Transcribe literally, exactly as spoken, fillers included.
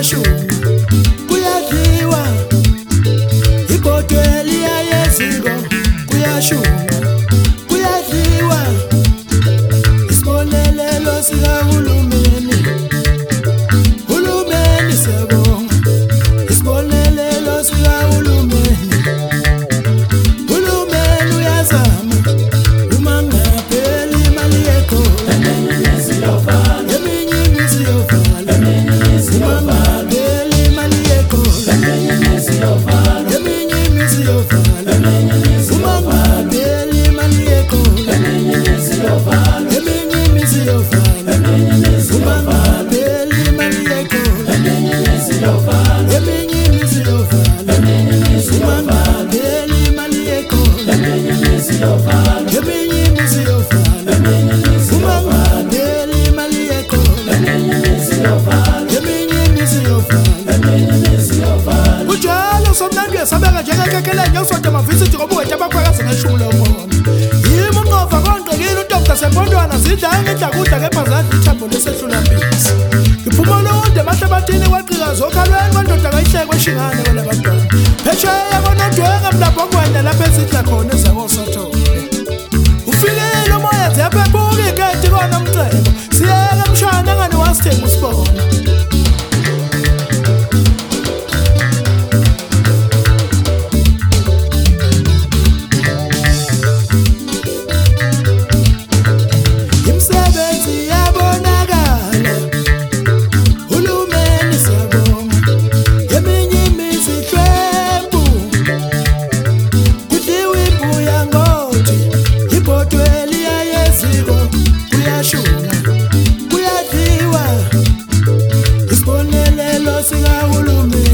kuyashuma kuyadliwa ibhotweni yayeziko kuyashuma kuyadliwa isibonelelo sikahulumeni hulumeni siyabonga isibonelelo sikahulumeni hulumeni uyazama uma ngapheli imali yekho eminye isiyovala eminye isiyovala eminye isiyovala imali yekho eminye isiyovala eminye isiyovala eminye isiyovala imali yekho eminye isiyovala eminye isiyovala eminye isiyovala imali yekho eminye isiyovala eminye isiyovala eminye isiyovala imali yekho eminye isiyovala eminye isiyovala eminye isiyovala imali yekho eminye isiyovala eminye isiyovala eminye isiyovala ujalo somnandi sabeka njengekekelenya usonto amavisithi ngobuwethu abakhwakazi ngeshumi lomona yimo ngova konqekile uDr Sempondwana zidla ngedla kudla kebhazadla ithambo lesehlula mbisi iphumolo onde mahlabathini kwaqika zokhalweni kwendoda kayihleke kweshingane wena bantwana phesheya konodweka mlabhongwena lapha ezidla khona ezakosathole ufikile umoya ziyaphephula igedi kona mcebo siyeke emshana ngani wasithenga usibona kuyadliwa isibonelelo sikahulumeni